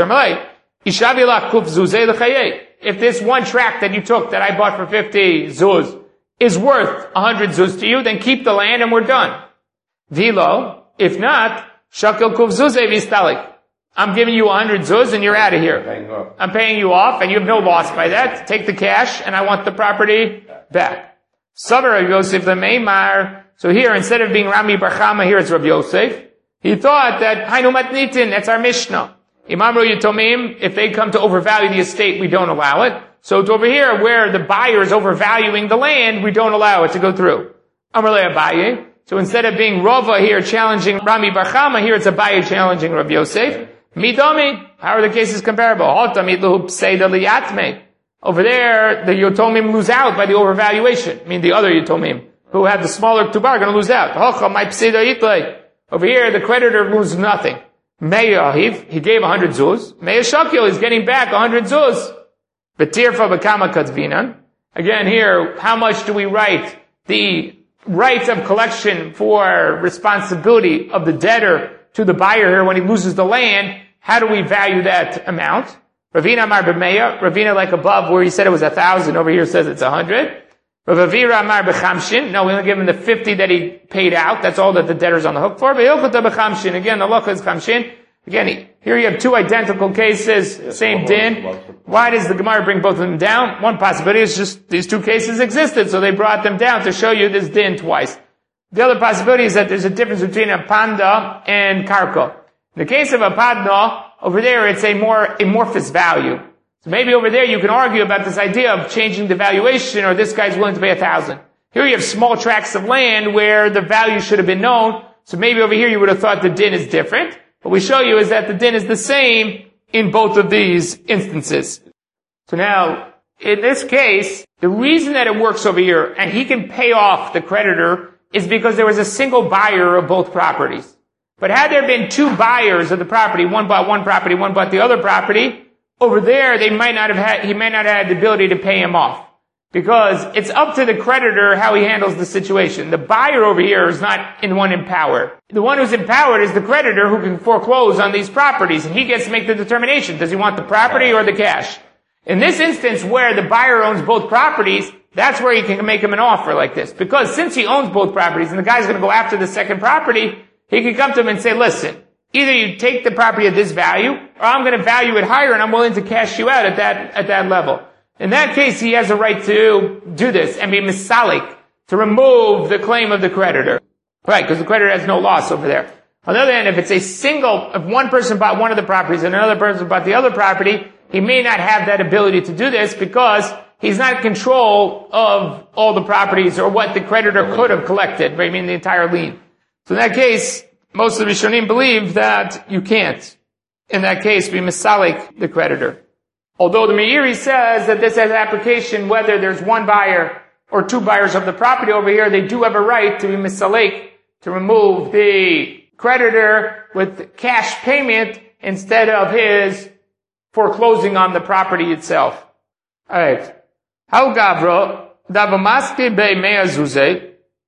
If this one tract that you took that I bought for 50 zuz is worth 100 zuz to you, then keep the land and we're done. Vilo, if not, shakil kuf zuzeh v'istalik. I'm giving you 100 zuz and you're out of here. I'm paying you off and you have no loss by that. Take the cash and I want the property back. Savar Rav Yosef the Meimar. So here, instead of being Rami Bar Chama, here it's Rav Yosef. He thought that Hainu Matnitin, that's our Mishnah. Imamru Yitomim, if they come to overvalue the estate, we don't allow it. So it's over here where the buyer is overvaluing the land, we don't allow it to go through. Amrle Abaye. So instead of being Rava here challenging Rami Bar Chama, here it's Abaye challenging Rav Yosef. Midami, how are the cases comparable? Over there, the Yotomim lose out by the overvaluation. I mean the other Yotomim, who have the smaller Tubar, are going to lose out. Over here, the creditor loses nothing. Meyahiv, he gave 100 zuz. Meyashakil is getting back 100 zuz. Betirfa bekama katzvinan. Again here, how much do we write? The rights of collection for responsibility of the debtor to the buyer here when he loses the land. How do we value that amount? Ravina Mar B'meya, Ravina like above where he said it was 1,000, over here says it's 100. Rav Avira Amar b'chamshin. No, we only give him the 50 that he paid out. That's all that the debtor's on the hook for. V'hilchata b'chamshin. Again, the halacha is chamshin. Again, here you have two identical cases, same din. Why does the Gemara bring both of them down? One possibility is just these two cases existed, so they brought them down to show you this din twice. The other possibility is that there's a difference between a panda and karka. In the case of a padna, over there it's a more amorphous value. So maybe over there you can argue about this idea of changing the valuation, or this guy's willing to pay 1,000. Here you have small tracts of land where the value should have been known, so maybe over here you would have thought the din is different. What we show you is that the din is the same in both of these instances. So now, in this case, the reason that it works over here, and he can pay off the creditor, is because there was a single buyer of both properties. But had there been two buyers of the property, one bought one property, one bought the other property, over there he might not have had the ability to pay him off. Because it's up to the creditor how he handles the situation. The buyer over here is not in one in power. The one who's empowered is the creditor who can foreclose on these properties, and he gets to make the determination. Does he want the property or the cash? In this instance where the buyer owns both properties, that's where he can make him an offer like this. Because since he owns both properties and the guy's going to go after the second property, he can come to him and say, listen, either you take the property at this value, or I'm going to value it higher and I'm willing to cash you out at that level. In that case, he has a right to do this and be misalik, to remove the claim of the creditor. Right, because the creditor has no loss over there. On the other hand, if one person bought one of the properties and another person bought the other property, he may not have that ability to do this because he's not in control of all the properties or what the creditor could have collected, I mean the entire lien. So in that case, most of the Rishonim believe that you can't, in that case, be misalik the creditor. Although the Meiri says that this has application whether there's one buyer or two buyers of the property over here, they do have a right to be misalik, to remove the creditor with cash payment instead of his foreclosing on the property itself. Alright. How Gavro, Davamaski be mea zuze,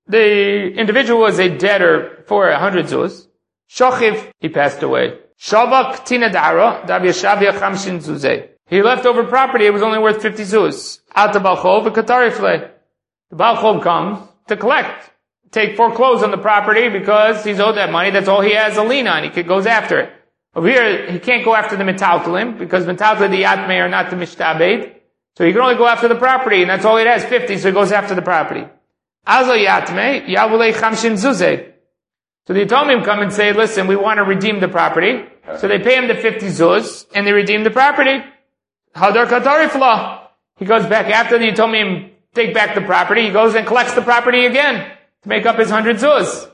the individual was a debtor for 100 zuz. Shochiv, he passed away. Shavak tinadaro, dav yashavia chamshin zuze. He left over property, it was only worth 50 zuz. Ata balchov v'katarifle. The balchov comes to collect, take foreclose on the property because he's owed that money, that's all he has a lien on, he goes after it. Over here, he can't go after the metaltalim, because metaltalim the yatme are not the mishtabed. So he can only go after the property, and that's all he has, 50, so he goes after the property. Azo yatme, yavulei chamshin zuze. So the Yatomim come and say, listen, we want to redeem the property. So they pay him the 50 zuz, and they redeem the property. Hadar katarifla. He goes back after the Yatomim take back the property, he goes and collects the property again to make up his 100 zuz.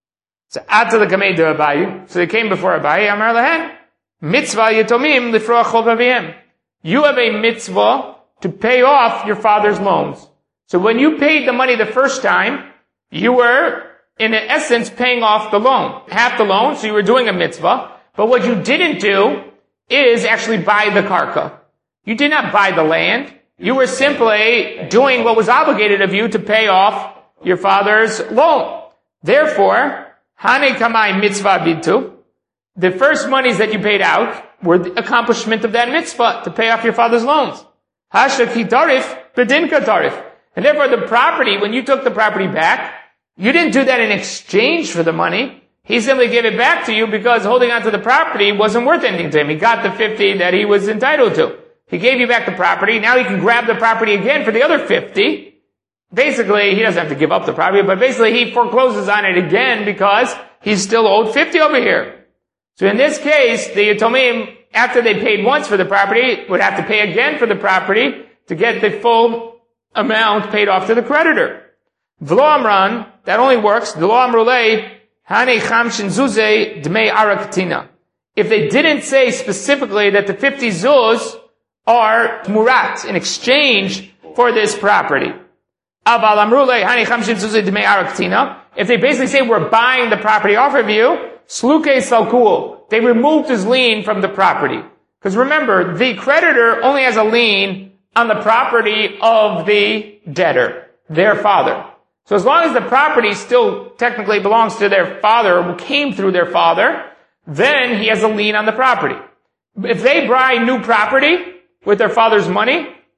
So after the Kamei de Abayu, so they came before Abayu, Amar Lahen, mitzvah Yatomim lifroach chov aviyem. You have a mitzvah to pay off your father's loans. So when you paid the money the first time, you were, in essence, paying off the loan. Half the loan, so you were doing a mitzvah. But what you didn't do is actually buy the karka. You did not buy the land. You were simply doing what was obligated of you to pay off your father's loan. Therefore, Hane kamai mitzvah bitu. The first monies that you paid out were the accomplishment of that mitzvah to pay off your father's loans. Hasha ki tarif, bedin ka tarif. And therefore the property, when you took the property back, you didn't do that in exchange for the money. He simply gave it back to you because holding on to the property wasn't worth anything to him. He got the 50 that he was entitled to. He gave you back the property. Now he can grab the property again for the other 50. Basically, he doesn't have to give up the property, but basically he forecloses on it again because he's still owed 50 over here. So in this case, the Yatomim, after they paid once for the property, would have to pay again for the property to get the full amount paid off to the creditor. V'lo amran, that only works, v'lo amrulei, hane chamshin zuze dmei arakatina. If they didn't say specifically that the 50 zuz are murat, in exchange for this property. If they basically say we're buying the property off of you, sluke salkul, they removed his lien from the property. Because remember, the creditor only has a lien on the property of the debtor, their father. So as long as the property still technically belongs to their father, who came through their father, then he has a lien on the property. If they buy new property with their father's money,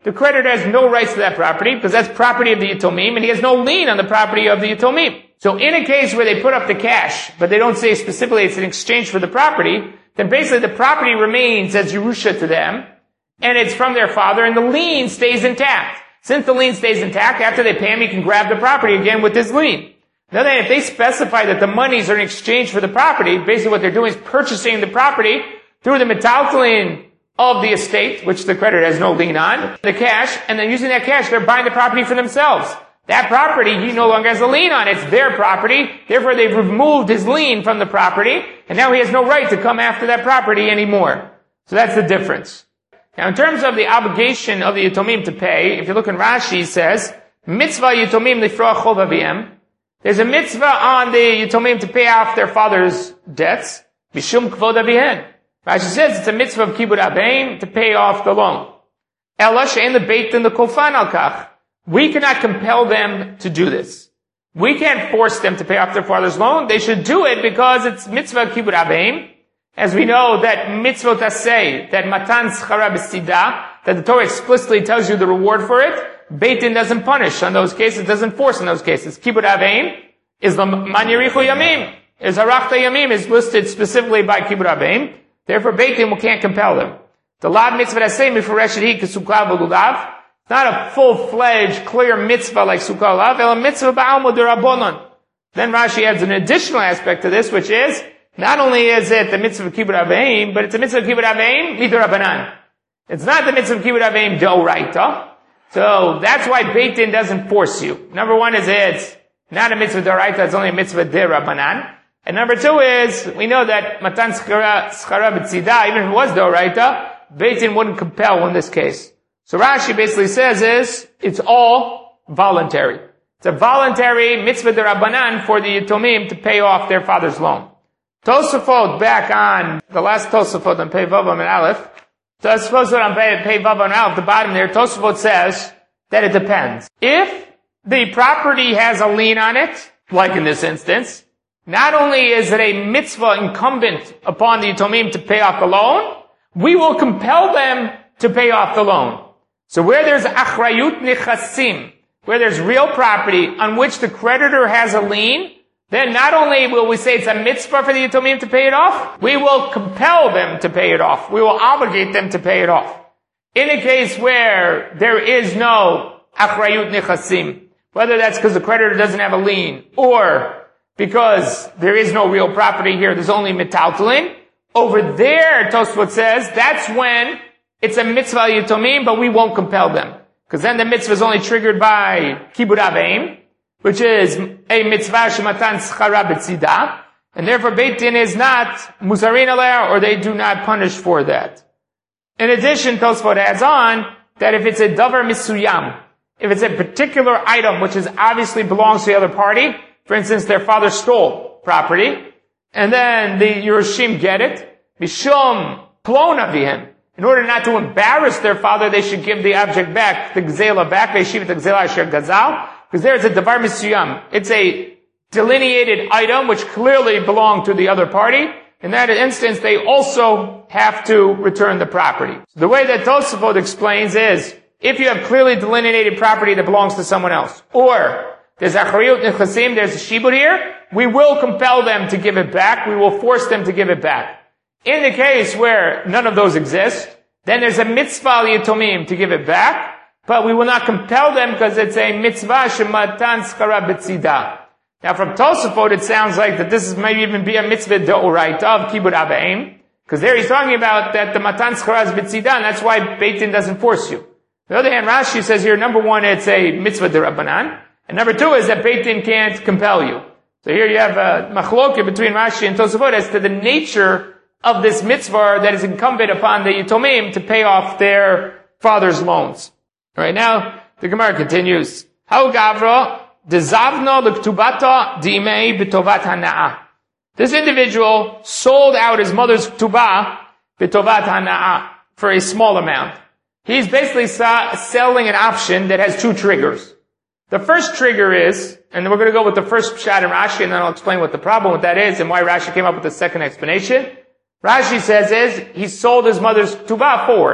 the creditor has no rights to that property because that's property of the Yatomim, and he has no lien on the property of the Yatomim. So in a case where they put up the cash, but they don't say specifically it's in exchange for the property, then basically the property remains as Yerusha to them, and it's from their father, and the lien stays intact. Since the lien stays intact, after they pay him, he can grab the property again with his lien. Now then, if they specify that the monies are in exchange for the property, basically what they're doing is purchasing the property through the metaltalin of the estate, which the creditor has no lien on, the cash, and then using that cash, they're buying the property for themselves. That property, he no longer has a lien on. It's their property. Therefore, they've removed his lien from the property, and now he has no right to come after that property anymore. So that's the difference. Now, in terms of the obligation of the Yatomim to pay, if you look in Rashi, he says, Mitzvah Yatomim lifroach chov aviyem. There's a mitzvah on the Yatomim to pay off their father's debts. Mishum kvod avihen. Rashi says it's a mitzvah of kibud abeim to pay off the loan. Ela she'en lebeit in the kofan al kach. We cannot compel them to do this. We can't force them to pay off their father's loan. They should do it because it's mitzvah kibud abeim. As we know that mitzvot asay, that matan schara b'sida, that the Torah explicitly tells you the reward for it, Beit Din doesn't punish on those cases, doesn't force in those cases. Kibud abeim is the man yerichu yamim, is harachta yamim, is listed specifically by kibud abeim. Therefore, Beit Din can't compel them. The lav mitzvah asay mifureshet hi kesukah v'lulav. It's not a full-fledged, clear mitzvah like sukkah lav, el mitzvah ba'alma d'Rabbanan. Then Rashi adds an additional aspect to this, which is, not only is it the mitzvah of kibud abeim, but it's a mitzvah of kibud abeim midorabanan. It's not the mitzvah of kibud abeim d'oraita. So that's why Beit Din doesn't force you. Number one is it's not a mitzvah d'oraita, it's only a mitzvah d'Rabanan. And number two is, we know that matan schara b'tzida, even if it was d'oraita, Beit Din wouldn't compel in this case. So Rashi basically says is, it's all voluntary. It's a voluntary mitzvah d'Rabanan for the Yatomim to pay off their father's loan. Tosafot, back on the last Tosafot on Pei Vav and Aleph, Tosafot on Pei Vav and Aleph, the bottom there, Tosafot says that it depends. If the property has a lien on it, like in this instance, not only is it a mitzvah incumbent upon the Yatomim to pay off the loan, we will compel them to pay off the loan. So where there's achrayut nechasim, where there's real property on which the creditor has a lien, then not only will we say it's a mitzvah for the Yatomim to pay it off, we will compel them to pay it off. We will obligate them to pay it off. In a case where there is no achrayut nechasim, whether that's because the creditor doesn't have a lien, or because there is no real property here, there's only metaltalin, over there, Tosfot says, that's when it's a mitzvah Yatomim, but we won't compel them. Because then the mitzvah is only triggered by kibud abeim, which is a mitzvah shematan schara b'tzida, and therefore Beit Din is not musarin aleh, or they do not punish for that. In addition, Tosfot adds on that if it's a davar misuyam, if it's a particular item which is obviously belongs to the other party, for instance, their father stole property, and then the Yerushim get it, mishum plon avihem. In order not to embarrass their father, they should give the object back, the gzela back, they shiv the gzela asher gazal, because there is a davar misuyam. It's a delineated item which clearly belonged to the other party. In that instance, they also have to return the property. So the way that Tosafot explains is, if you have clearly delineated property that belongs to someone else, or there's achrayut nechasim, there's a shibud here, we will compel them to give it back, we will force them to give it back. In the case where none of those exist, then there's a mitzvah Yatomim to give it back, but we will not compel them because it's a mitzvah shematan schara b'tzida. Now from Tosafot it sounds like that this is maybe even be a mitzvah d'oraita of kibud abeim, because there he's talking about that the matan schara is b'tzida, and that's why Beit Din doesn't force you. On the other hand, Rashi says here, number one, it's a mitzvah d'Rabbanan, and number two is that Beit Din can't compel you. So here you have a machloket between Rashi and Tosafot as to the nature of this mitzvah that is incumbent upon the Yatomim to pay off their father's loans. All right, now the Gemara continues. How gavra dezavno l'ktubata d'imei b'tovat hana'ah. This individual sold out his mother's ktubah b'tovat hana'ah for a small amount. He's basically selling an option that has two triggers. The first trigger is, and we're going to go with the first shot in Rashi, and then I'll explain what the problem with that is and why Rashi came up with the second explanation. Rashi says is, he sold his mother's ktubah forward.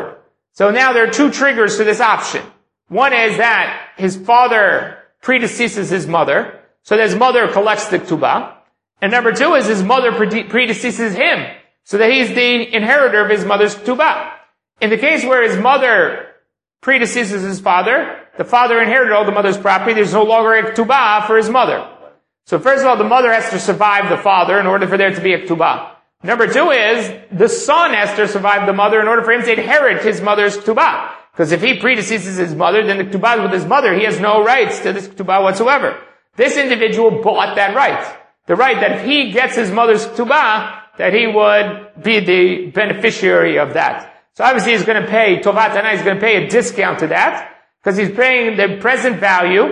So now there are two triggers to this option. One is that his father predeceases his mother, so that his mother collects the ketubah. And number two is his mother predeceases him, so that he's the inheritor of his mother's ketubah. In the case where his mother predeceases his father, the father inherited all the mother's property, there's no longer a ketubah for his mother. So first of all, the mother has to survive the father in order for there to be a ketubah. Number two is, the son has to survive the mother in order for him to inherit his mother's ketubah. Because if he predeceases his mother, then the ketubah is with his mother. He has no rights to this ketubah whatsoever. This individual bought that right. The right that if he gets his mother's ketubah, that he would be the beneficiary of that. So obviously he's going to pay, Tovat Hana, he's going to pay a discount to that, because he's paying the present value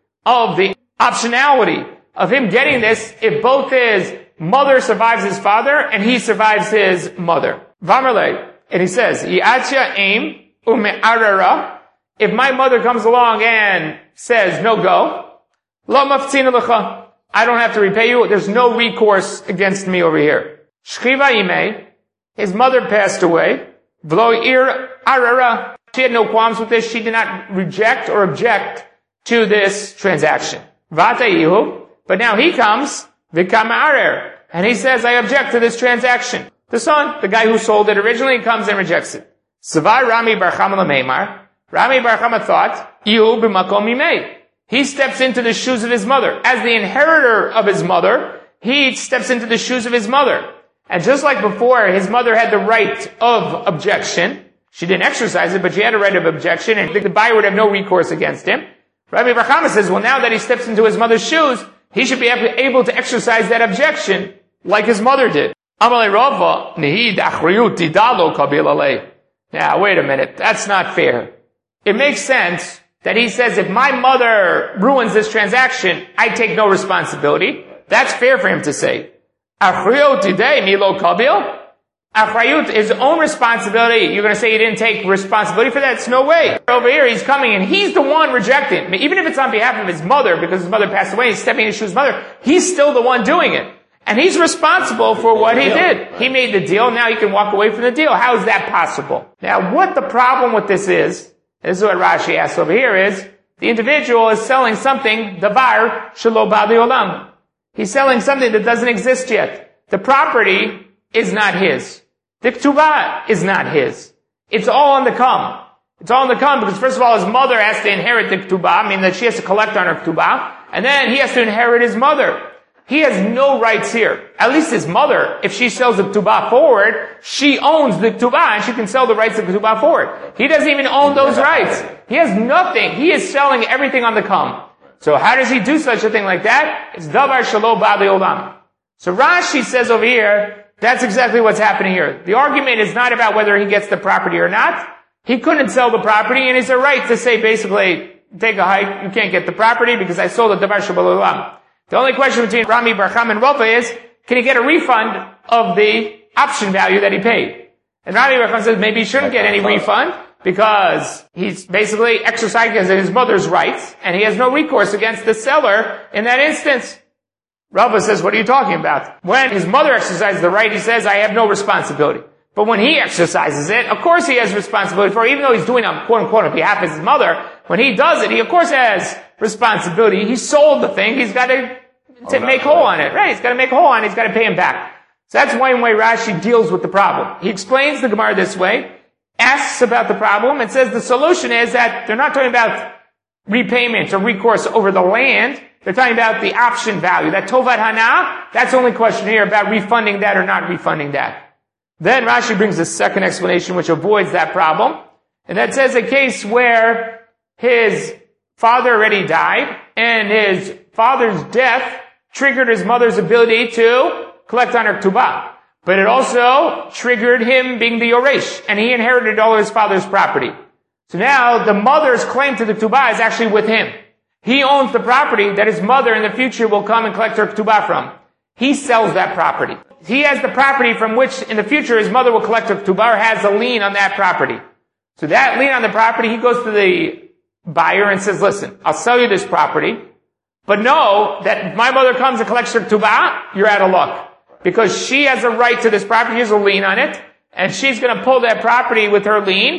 of the optionality of him getting this if both his mother survives his father and he survives his mother. Vamerle, and he says, Yi'atya aim ume'arara, if my mother comes along and says, no go, lo maftzina lecha, I don't have to repay you, there's no recourse against me over here. Shchiva ime, his mother passed away, v'lo ir arara, she had no qualms with this, she did not reject or object to this transaction. Vata ihu, but now he comes, v'kama arer, and he says, I object to this transaction. The son, the guy who sold it originally, comes and rejects it. Savar Rami Bar Chama L'meimar, Rami Bar Chama thought, ihu b'makom imei. He steps into the shoes of his mother. As the inheritor of his mother, he steps into the shoes of his mother. And just like before, his mother had the right of objection. She didn't exercise it, but she had a right of objection, and the buyer would have no recourse against him. Rabbi Bar Chama says, well, now that he steps into his mother's shoes, he should be able to exercise that objection like his mother did. Amalei Rava, nihid achriyut tidalo kabil alei. Now, wait a minute. That's not fair. It makes sense that he says, if my mother ruins this transaction, I take no responsibility. That's fair for him to say. Achriyut tidei milo kabil? Achrayut, his own responsibility. You're going to say he didn't take responsibility for that? It's no way. Over here, he's coming and he's the one rejecting. Even if it's on behalf of his mother, because his mother passed away, he's stepping into his mother, he's still the one doing it. And he's responsible for what he did. He made the deal, now he can walk away from the deal. How is that possible? Now, what the problem with this is what Rashi asks over here is, the individual is selling something, davar shelo ba'di olam. He's selling something that doesn't exist yet. The property is not his. The ketubah is not his. It's all on the come. It's all on the come because first of all his mother has to inherit the ketubah, I mean that she has to collect on her ketubah, and then he has to inherit his mother. He has no rights here. At least his mother, if she sells the ketubah forward, she owns the ketubah and she can sell the rights of the ketubah forward. He doesn't even own those rights. He has nothing. He is selling everything on the come. So how does he do such a thing like that? It's davar shelo ba'di olam. So Rashi says over here, that's exactly what's happening here. The argument is not about whether he gets the property or not. He couldn't sell the property and it's a right to say basically, take a hike, you can't get the property because I sold the davar shelo olam. The only question between Rami Bar Chama and Rava is, can he get a refund of the option value that he paid? And Rami Bar Chama says maybe he shouldn't get any refund because he's basically exercising his mother's rights and he has no recourse against the seller in that instance. Rava says, what are you talking about? When his mother exercises the right, he says, I have no responsibility. But when he exercises it, of course he has responsibility for it, even though he's doing it, quote unquote, on behalf of his mother. When he does it, he of course has responsibility. He sold the thing. He's got to make whole on it. Right? He's got to make whole on it. He's got to pay him back. So that's one way Rashi deals with the problem. He explains the Gemara this way, asks about the problem, and says the solution is that they're not talking about repayment or recourse over the land. They're talking about the option value. That Tovat Hana, that's the only question here about refunding that or not refunding that. Then Rashi brings a second explanation which avoids that problem. And that says a case where his father already died and his father's death triggered his mother's ability to collect on her ketubah. But it also triggered him being the Yoresh, and he inherited all of his father's property. So now the mother's claim to the ketubah is actually with him. He owns the property that his mother in the future will come and collect her ketubah from. He sells that property. He has the property from which in the future his mother will collect her ketubah or has a lien on that property. So that lien on the property, he goes to the buyer and says, listen, I'll sell you this property, but know that if my mother comes and collects her ketubah, you're out of luck. Because she has a right to this property, she has a lien on it, and she's going to pull that property with her lien,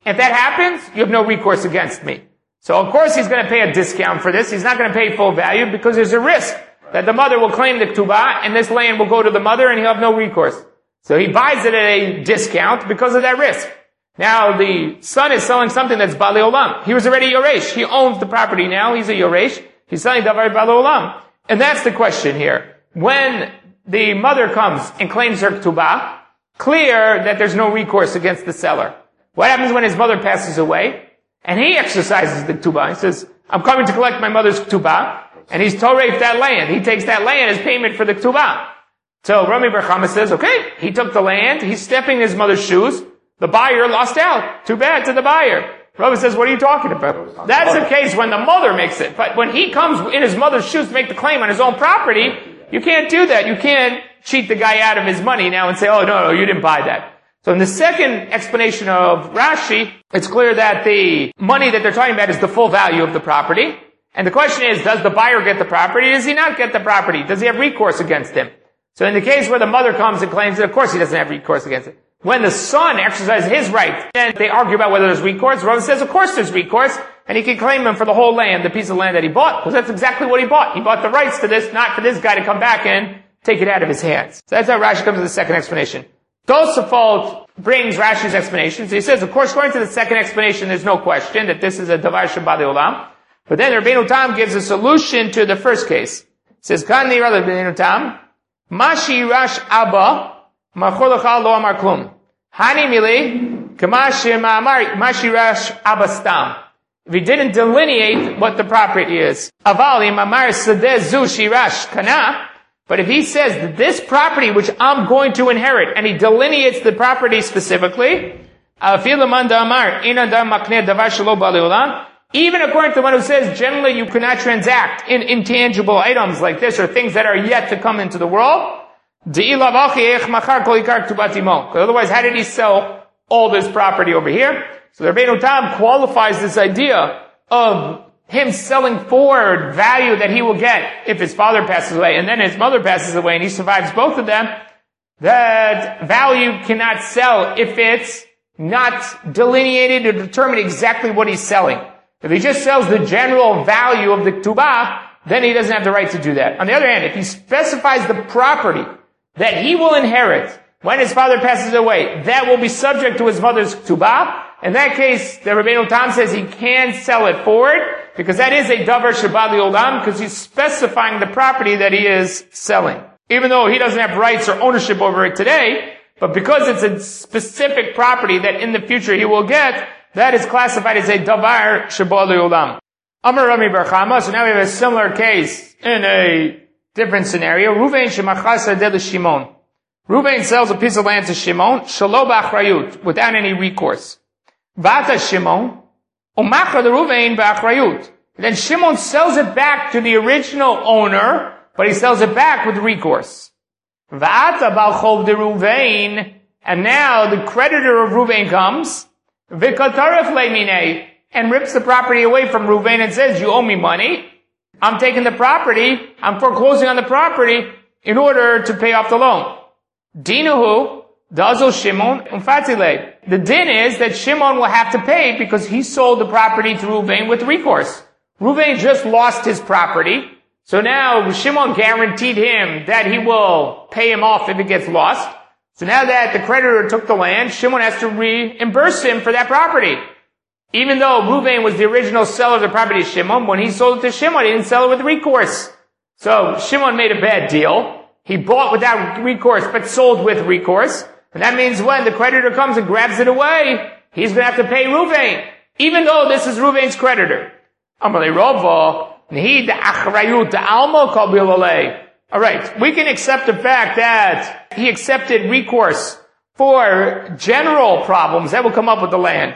If that happens, you have no recourse against me. So of course he's going to pay a discount for this. He's not going to pay full value because there's a risk that the mother will claim the ketubah and this land will go to the mother and he'll have no recourse. So he buys it at a discount because of that risk. Now the son is selling something that's Bali Olam. He was already Yoresh. He owns the property now. He's a Yoresh. He's selling Davar Bali Olam. And that's the question here. When the mother comes and claims her ketubah, clear that there's no recourse against the seller. What happens when his mother passes away? And he exercises the ketubah. He says, I'm coming to collect my mother's ketubah. And he's toref that land. He takes that land as payment for the ketubah. So Rami Bar Chama says, okay, he took the land. He's stepping in his mother's shoes. The buyer lost out. Too bad to the buyer. Rami says, what are you talking about? That's the case when the mother makes it. But when he comes in his mother's shoes to make the claim on his own property, you can't do that. You can't cheat the guy out of his money now and say, oh, no, you didn't buy that. So in the second explanation of Rashi, it's clear that the money that they're talking about is the full value of the property. And the question is, does the buyer get the property? Does he not get the property? Does he have recourse against him? So in the case where the mother comes and claims it, of course he doesn't have recourse against it. When the son exercises his right, then they argue about whether there's recourse. Rava says, of course there's recourse, and he can claim him for the whole land, the piece of land that he bought, because that's exactly what he bought. He bought the rights to this, not for this guy to come back and take it out of his hands. So that's how Rashi comes to the second explanation. Tosafot brings Rashi's explanation. So he says, of course, according to the second explanation, there's no question that this is a davar shabbat olam. But then Rabbeinu Tam gives a solution to the first case. He says, Kan nira Rabbeinu Tam, Mashi Rash Abba, Macholacha lo amar klum. Hani mili, Mashi Rash Abba stam. If he didn't delineate what the property is. Avali Mamar Sadeh Zu Shirash Kana. But if he says that this property which I'm going to inherit, and he delineates the property specifically, even according to the one who says generally you cannot transact in intangible items like this or things that are yet to come into the world, otherwise how did he sell all this property over here? So the Rabbeinu Tam qualifies this idea of him selling forward value that he will get if his father passes away and then his mother passes away and he survives both of them. That value cannot sell if it's not delineated or determined exactly what he's selling. If he just sells the general value of the ketubah, then he doesn't have the right to do that. On the other hand, if he specifies the property that he will inherit when his father passes away, that will be subject to his mother's ketubah. In that case, the Rabbeinu Tam says he can sell it forward, because that is a davar shabbat olam, because he's specifying the property that he is selling. Even though he doesn't have rights or ownership over it today, but because it's a specific property that in the future he will get, that is classified as a davar shabbat olam. Amar Rami Bar Chama, so now we have a similar case in a different scenario. Ruvain shemachas adeh Shimon. Ruvain sells a piece of land to Shimon, shelo b'achrayut, without any recourse. Vata Shimon, umacha the Ruvain b'achrayut. Then Shimon sells it back to the original owner, but he sells it back with recourse. Vata b'chov the Ruvain, and now the creditor of Ruvain comes, v'kataref le'minei, and rips the property away from Ruvain and says, you owe me money. I'm taking the property, I'm foreclosing on the property in order to pay off the loan. Dinuhu, Dazel Shimon, Umfatile. The din is that Shimon will have to pay because he sold the property to Ruvain with recourse. Ruvain just lost his property, so now Shimon guaranteed him that he will pay him off if it gets lost. So now that the creditor took the land, Shimon has to reimburse him for that property. Even though Ruvain was the original seller of the property to Shimon, when he sold it to Shimon, he didn't sell it with recourse. So Shimon made a bad deal. He bought without recourse, but sold with recourse. And that means when the creditor comes and grabs it away, he's going to have to pay Ruvain, even though this is Ruvain's creditor. Alright, we can accept the fact that he accepted recourse for general problems that will come up with the land.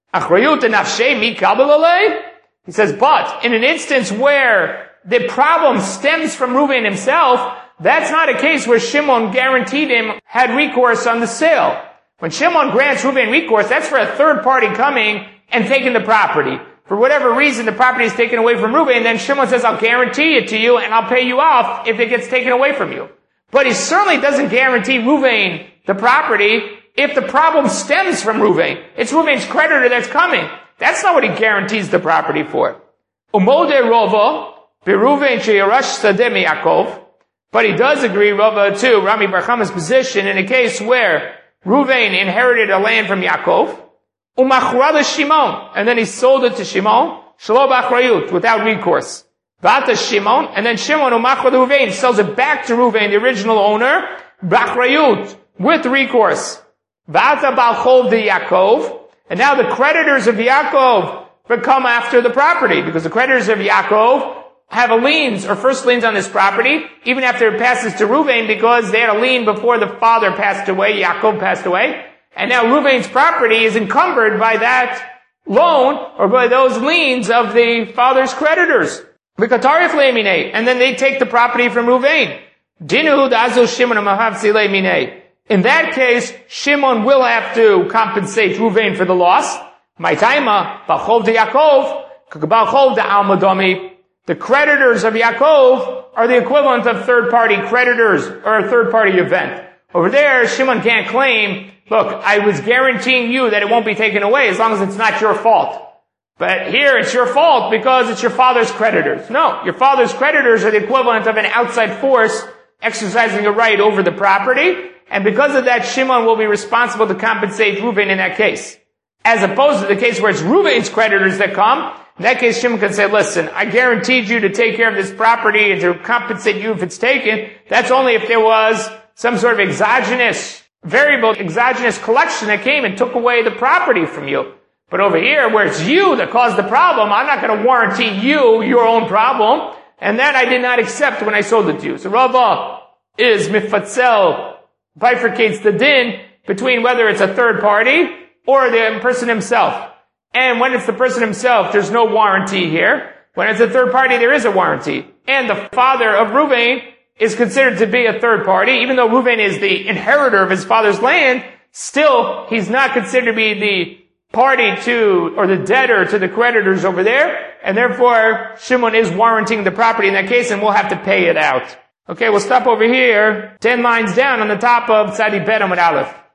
He says, but in an instance where the problem stems from Ruvain himself, that's not a case where Shimon guaranteed him had recourse on the sale. When Shimon grants Ruvain recourse, that's for a third party coming and taking the property. For whatever reason, the property is taken away from Ruvain, then Shimon says, I'll guarantee it to you and I'll pay you off if it gets taken away from you. But he certainly doesn't guarantee Ruvain the property if the problem stems from Ruvain. It's Ruvain's creditor that's coming. That's not what he guarantees the property for. Umode Rova, Beruvain Sheyarash Sadeh Yaakov. But he does agree, Rava, to Rami Bar Chama's position in a case where Ruvain inherited a land from Yaakov, Umachurada Shimon, and then he sold it to Shimon, Shelo B'achrayut, without recourse. Vata Shimon, and then Shimon Umachurada Ruvain sells it back to Ruvain, the original owner, B'achrayut, with recourse. Vata Balchov de Yaakov, and now the creditors of Yaakov come after the property, because the creditors of Yaakov have a liens or first liens on this property, even after it passes to Ruvain, because they had a lien before the father passed away, Yaakov passed away, and now Ruvain's property is encumbered by that loan or by those liens of the father's creditors. And then they take the property from Ruvain. In that case, Shimon will have to compensate Ruvain for the loss. The creditors of Yaakov are the equivalent of third-party creditors or a third-party event. Over there, Shimon can't claim, look, I was guaranteeing you that it won't be taken away as long as it's not your fault. But here it's your fault because it's your father's creditors. No, your father's creditors are the equivalent of an outside force exercising a right over the property, and because of that, Shimon will be responsible to compensate Ruvain in that case. As opposed to the case where it's Ruvain's creditors that come, in that case, Shimon can say, listen, I guaranteed you to take care of this property and to compensate you if it's taken. That's only if there was some sort of exogenous collection that came and took away the property from you. But over here, where it's you that caused the problem, I'm not going to warranty you your own problem. And that I did not accept when I sold it to you. So Rava is mifatzel, bifurcates the din between whether it's a third party or the person himself. And when it's the person himself, there's no warranty here. When it's a third party, there is a warranty. And the father of Ruvain is considered to be a third party. Even though Ruvain is the inheritor of his father's land, still, he's not considered to be the party to, or the debtor to the creditors over there. And therefore, Shimon is warranting the property in that case, and we'll have to pay it out. Okay, we'll stop over here. 10 lines down on the top of Tzadi Bet Amud Aleph.